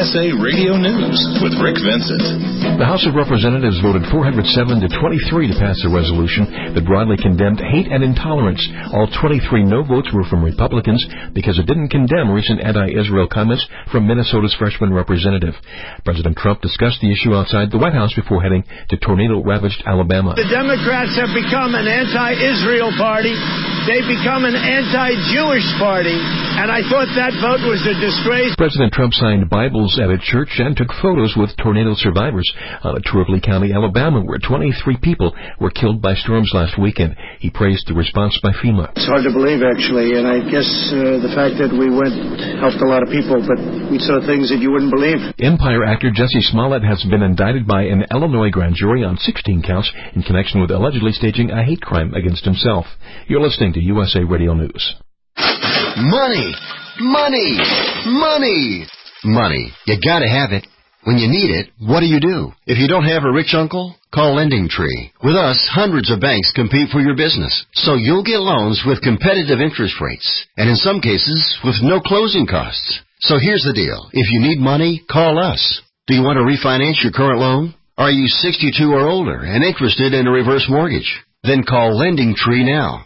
USA Radio News with Rick Vincent. The House of Representatives voted 407 to 23 to pass a resolution that broadly condemned hate and intolerance. All 23 no votes were from Republicans because it didn't condemn recent anti-Israel comments from Minnesota's freshman representative. President Trump discussed the issue outside the White House before heading to tornado-ravaged Alabama. The Democrats have become an anti-Israel party. They've become an anti-Jewish party, and I thought that vote was a disgrace. President Trump signed Bibles at a church and took photos with tornado survivors on a tour of Lee County, Alabama, where 23 people were killed by storms last weekend. He praised the response by FEMA. It's hard to believe, actually, and I guess the fact that we went helped a lot of people, but we saw things that you wouldn't believe. Empire actor Jussie Smollett has been indicted by an Illinois grand jury on 16 counts in connection with allegedly staging a hate crime against himself. You're listening to USA Radio News. Money! Money! Money! Money. You gotta have it. When you need it, what do? If you don't have a rich uncle, call LendingTree. With us, hundreds of banks compete for your business, so you'll get loans with competitive interest rates, and in some cases, with no closing costs. So here's the deal. If you need money, call us. Do you want to refinance your current loan? Are you 62 or older and interested in a reverse mortgage? Then call LendingTree now.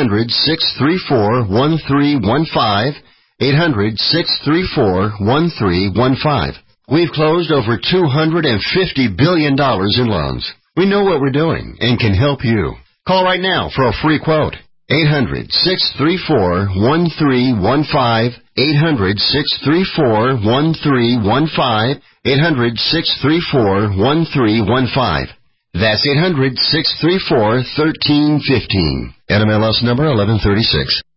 800-634-1315. 800-634-1315. We've closed over $250 billion in loans. We know what we're doing and can help you. Call right now for a free quote. 800-634-1315. 800-634-1315. 800-634-1315. That's 800-634-1315. NMLS number 1136.